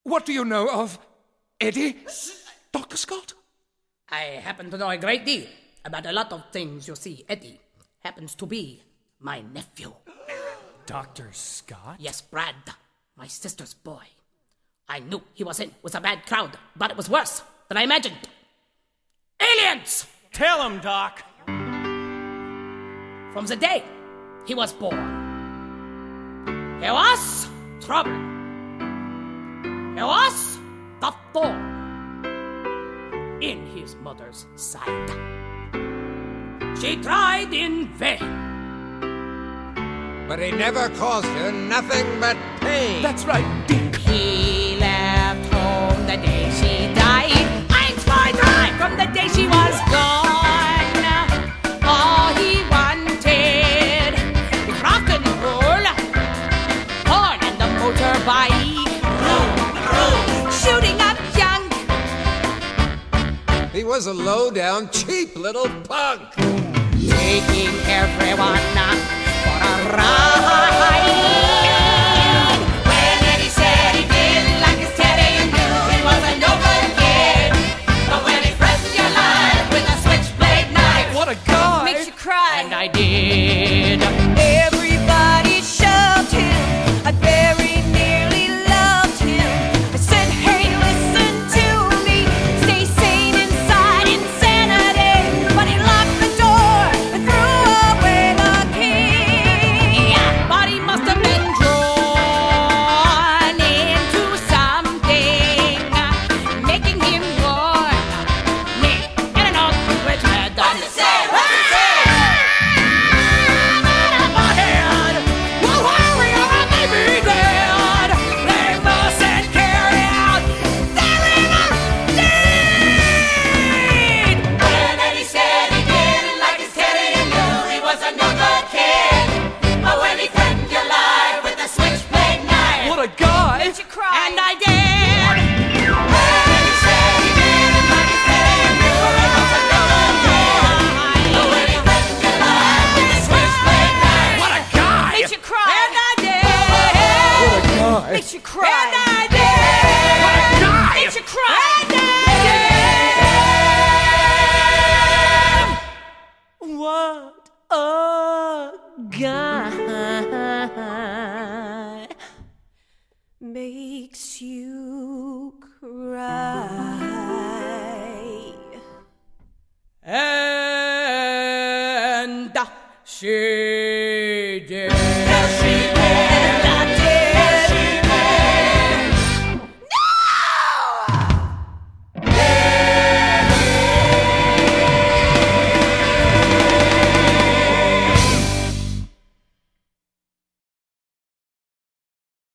What do you know of Eddie, Dr. Scott? I happen to know a great deal about a lot of things. You see, Eddie happens to be my nephew. Dr. Scott? Yes, Brad, my sister's boy. I knew he was in with a bad crowd, but it was worse than I imagined. Aliens! Tell him, Doc. From the day he was born, there was trouble. There was the thorn in his mother's side. She tried in vain. But he never caused her nothing but pain. That's right, Dick. He left home the day she died. Eins, zwei, drei, from the day she was gone. All he wanted was rock and roll, porn and the motorbike, shooting up junk. He was a low-down, cheap little punk. Taking everyone for a ride. When Eddie said he didn't like his Teddy, you knew he was a no-good kid. But when he threatened your life with a switchblade knife, What a guy! makes you cry. And I did. Everybody shoved him. I very nearly loved him. I said, hey, listen to me. Stay sane inside insanity. But he locked the door and threw away the key. Yeah, but he must have been drawn into something, making him warn me in an awkward way. What's it say? What a guy! Did you cry? And I did. What a guy! Makes you cry. And I did. What a guy! Makes you cry. And I did. What a guy! Makes you cry. What a guy Makes you cry. and she